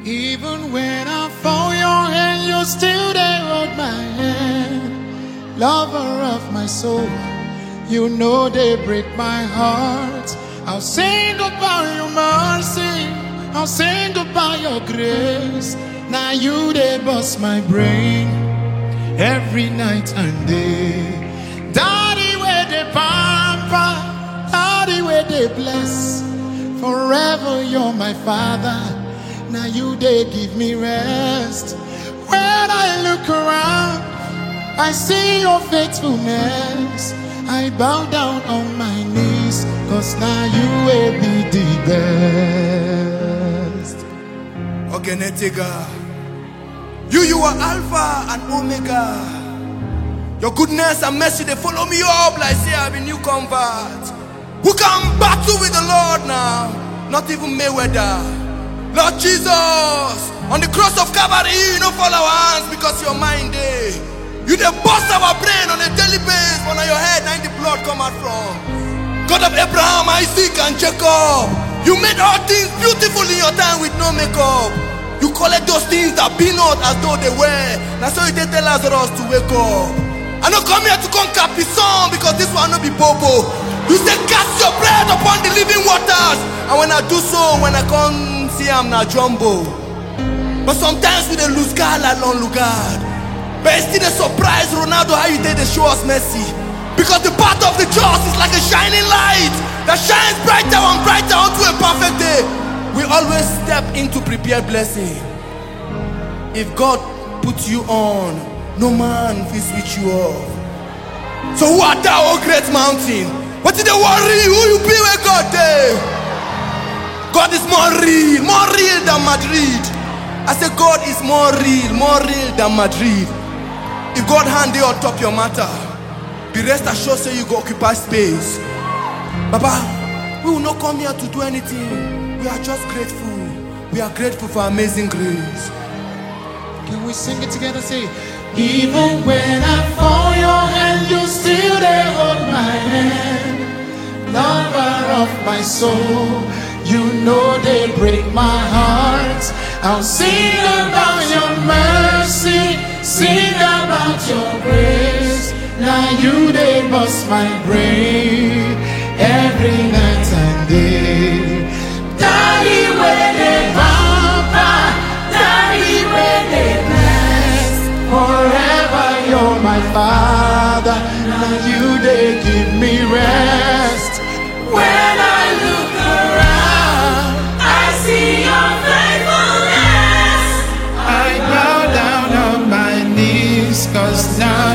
Even when I fall your hand, you still there hold my hand. Lover of my soul, you know they break my heart. I'll sing about your mercy, I'll sing about your grace. Now you they bust my brain every night and day. Daddy where they pamper, daddy where they bless. Forever you're my father, now you they give me rest. When I look around, I see your faithfulness. I bow down on my knees, cause now you will be the best. Ogenetega, you are Alpha and Omega. Your goodness and mercy, they follow me up like say I'm a new convert. Who can battle with the Lord now? Not even Mayweather. Lord Jesus, on the cross of Calvary, you don't fall our hands because you're mine day. You dey bust our brain on a daily basis, but on your head, now the blood come out from. God of Abraham, Isaac, and Jacob, you made all things beautiful in your time with no makeup. You collect those things that be not as though they were. That's why you tell Lazarus to wake up. I don't come here to come cap his song because this one no be bobo. You say cast your bread upon the living waters, and when I do so, when I come see I'm not jumbo. But sometimes we dey lose God like long lugard. But it's still a surprise, Ronaldo, how you did they show us mercy. Because the path of the just is like a shining light that shines brighter and brighter onto a perfect day. We always step into prepared blessing. If God puts you on, no man will switch you off. So who art thou, O great mountain? What did they worry? Who you be with God there? God is more real than Madrid. I say God is more real than Madrid. If God hand you on top your matter, the rest assured say you go occupy space. Baba, we will not come here to do anything. We are just grateful. We are grateful for amazing grace. Can we sing it together? Say, even when I fall your hand, you still there hold my hand. Lover of my soul, you know they break my heart. I'll sing about your mercy, sing about your grace. Now you they bust my brain every night and day. Daddy where they pamper, daddy where they bless. Forever you're my father, now you they give me rest. When I look around, I see your faithfulness. I bow down on my knees, cause now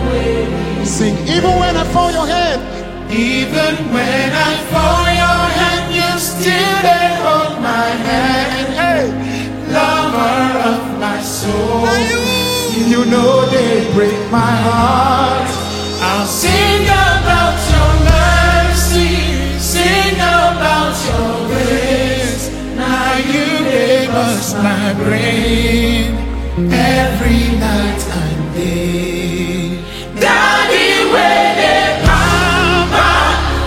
you sing. Even when I fall your hand, even when I fall your hand, you still they hold my hand. Hey, lover of my soul, you know they break my heart. I'll sing about your mercy, sing about your grace. Now you gave us my brain every night and day. Daddy where they pamper,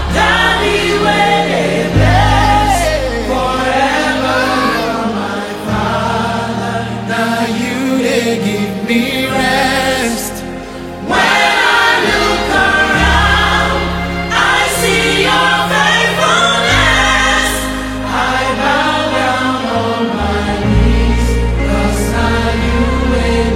daddy where they bless. Forever you're my father, now you they give me rest. When I look around, I see your faithfulness. I bow down on my knees, cause now you will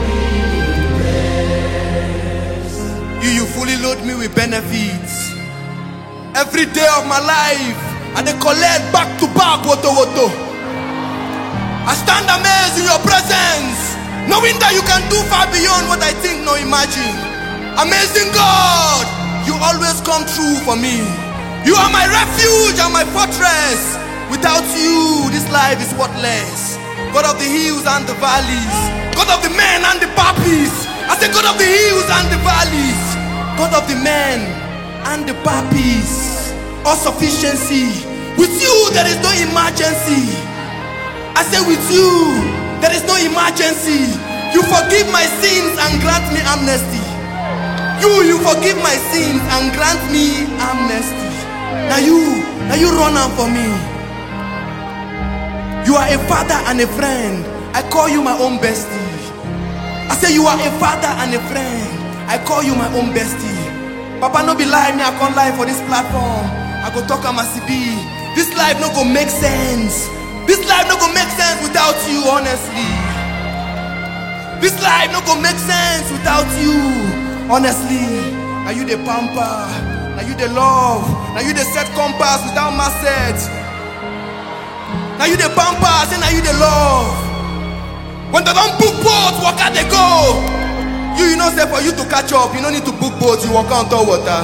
be blessed. You fully load me with benefits. Every day of my life, and they collect back to back, woto. I stand amazed in your presence, knowing that you can do far beyond what I think nor imagine. Amazing God, you always come true for me. You are my refuge and my fortress. Without you, this life is worthless. God of the hills and the valleys, God of the men and the puppies. I say God of the hills and the valleys, God of the men and the puppies. All sufficiency. With you there is no emergency. I say with you there is no emergency. You forgive my sins and grant me amnesty. You forgive my sins and grant me amnesty. Now you run out for me. You are a father and a friend. I call you my own bestie. I say you are a father and a friend. I call you my own bestie. Papa no be lie, me I can't lie for this platform. I go talk am as e be. This life no go make sense. This life no go make sense without you, honestly. This life no go make sense without you, honestly. Now you the pamper, now you the love, now you the set compass without my set. Now you the pamper, say now you the love. When they don't book boats, walk out they go. You know say for you to catch up, you don't need to book boats, you walk on top water.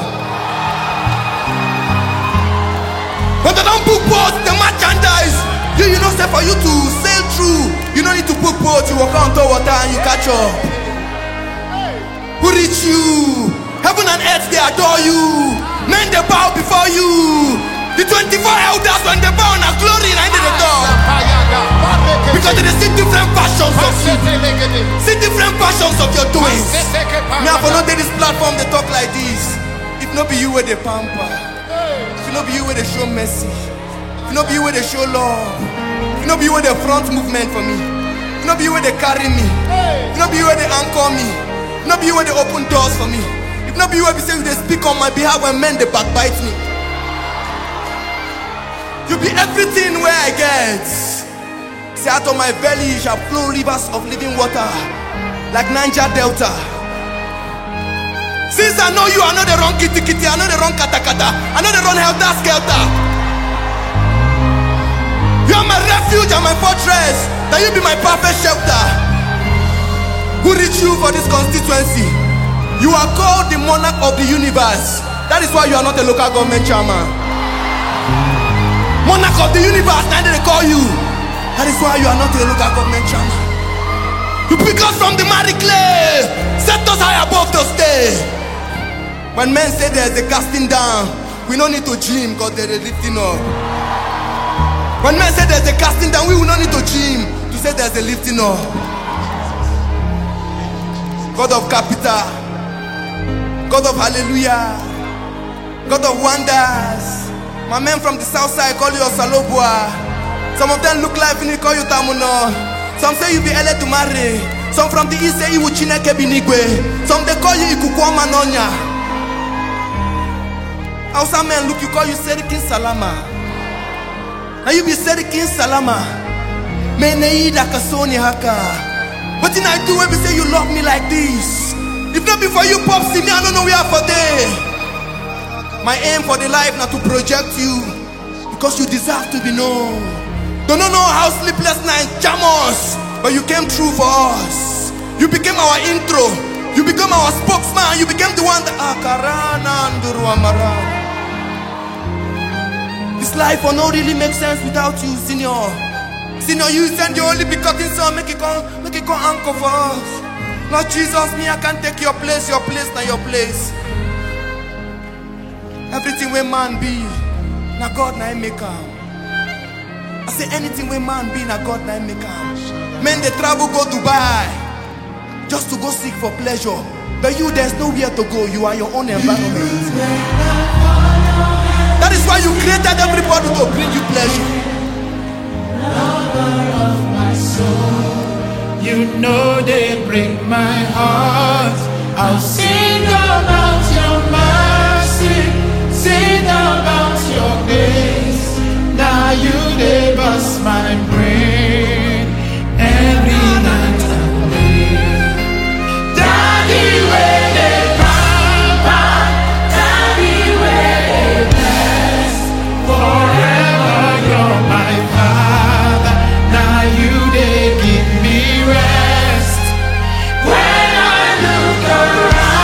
When they don't book boats, the merchandise, you know say for you to sail through, you don't need to book boats, you walk on top water and you catch up. Who reach you? Heaven and earth they adore you. Men they bow before you. The 24 elders when they bow na glory right in the door. Because they see different passions of you. See different passions of your doings. Me for not take this platform they talk like this. If not be you where they pamper, if not be you where they show mercy, if not be you where they show love, if not be you where they front movement for me, if not be you where they carry me, if not be you where they anchor me, if not be you where they open doors for me, if not be you where they say they speak on my behalf when men they backbite me. You be everything where I get. Say out of my belly shall flow rivers of living water, like Niger Delta. Since I know you, I know the wrong kitty kitty, I know the wrong kata kata, I know the wrong helter skelter. You are my refuge and my fortress, that you be my perfect shelter. Who reach you for this constituency? You are called the monarch of the universe. That is why you are not a local government chairman. Monarch of the universe, neither they call you. That is why you are not a local government chairman. You pick us from the mighty clay, set us high above the stay. When men say there's a casting down, we don't need to gym because there's a lifting up. When men say there's a casting down, we will not need to gym to say there's a lifting up. God of capital, God of hallelujah, God of wonders. My men from the south side call you Osalobua. Some of them look like when call you Tamuno. Some say you be ele to marry. Some from the east say you Chineke Binigwe. Some they call you Ikukwama Nonya. Hausa men look, you call you Serikin Salama. Now you be Serikin Salama. Meneida Kasoni Haka. What did I do when we say you love me like this? If not before you pop see me, I don't know where for day. My aim for the life not to project you, because you deserve to be known. Don't know how sleepless nights jam us, but you came through for us. You became our intro, you became our spokesman, you became the one that this life will not really make sense without you, senior. Senior, you send your only begotten son, make it come anchor for us. Lord Jesus, me I can't take your place not your place. Everything where man be, na God na make am. I say anything where man be, na God na make am. Men they travel go Dubai just to go seek for pleasure. But you, there's nowhere to go. You are your own environment. That is why you created everybody to bring you pleasure. Lover of my soul, you know they break my heart. I'll sing about your mercy. Sing about your grace. Now you they bust my brain every night and day. Daddy where they pamper, Daddy where they bless. Forever you're my father. Now you they give me rest. When I look around.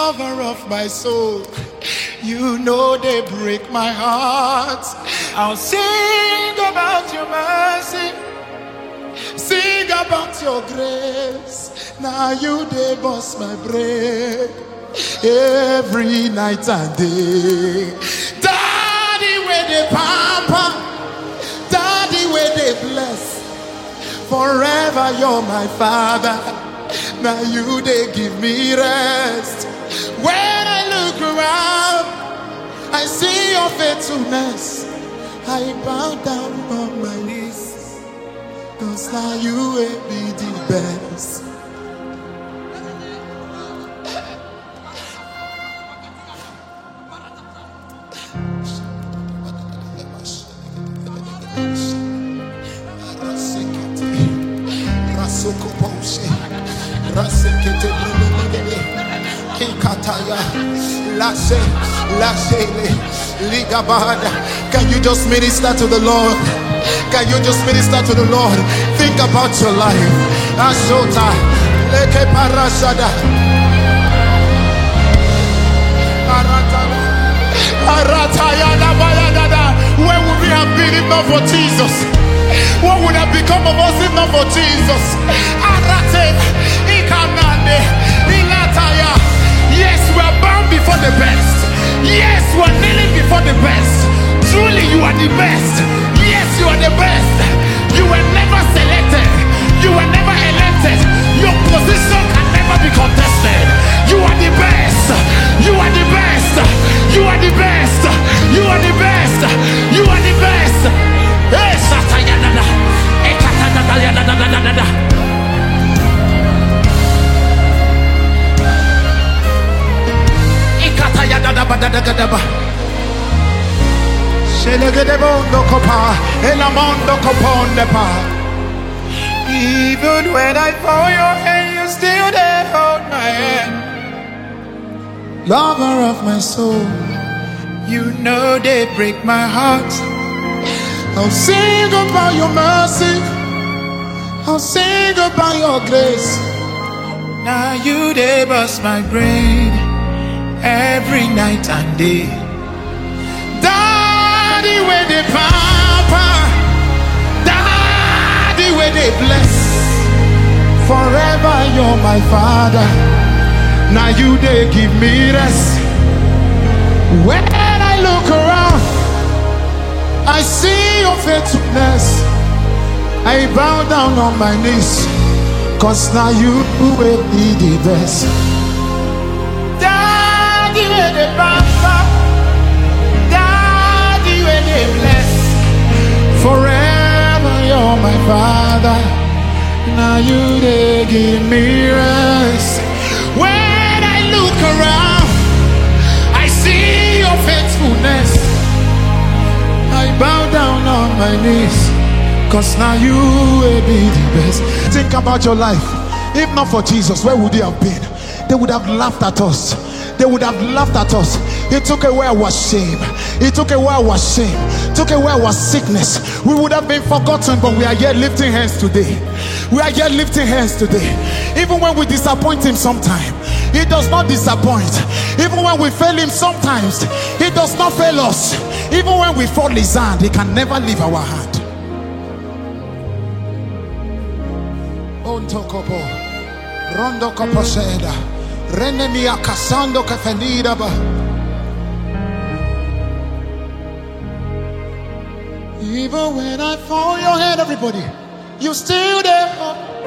lover of my soul. You know they break my heart. I'll sing about your mercy, sing about your grace. Now you they bust my brain every night and day. Daddy where they pamper, daddy where they bless. Forever you're my father. Now you they give me rest. When I look around, I see your faithfulness. I bow down on my knees, 'cause now you will be the best. Can you just minister to the Lord? Can you just minister to the Lord? Think about your life. Ashota leke parashada aratayana bayagada. Where would we have been if not for Jesus? What would have become of us if not for Jesus? Arate ikanande ilataya. Yes, we are bound before the best. Yes, we are kneeling before the best. Truly, you are the best. Yes, you are the best. You were never selected. You were never elected. Your position can never be contested. You are the best. You are the best. You are the best. You are the best. You are the best. Hey, Satayana. Even when I fall your hand, you still there hold my hand. Lover of my soul, you know they break my heart. I'll sing about your mercy, I'll sing about your grace. Now you they bust my brain every night and day. Daddy where they pamper, daddy where they bless. Forever you're my father. Now you they give me rest. When I look around, I see your faithfulness. I bow down on my knees, 'cause now you will be the best. Daddy where they pamper, daddy where they bless. Forever you're my father. Now you they give me rest. When I look around, I see your faithfulness. I bow down on my knees, 'cause now you will be the best. Think about your life. If not for Jesus, where would you have been? They would have laughed at us. They would have laughed at us. He took away our shame. He took away our shame. Took away our sickness. We would have been forgotten, but we are yet lifting hands today. We are yet lifting hands today. Even when we disappoint him sometimes, he does not disappoint. Even when we fail him sometimes, he does not fail us. Even when we fall his hand, he can never leave our hand. Ontokopo Rondo Koposeda Renemia Casando Cafenidaba. Even when I fall your head, everybody, you still there.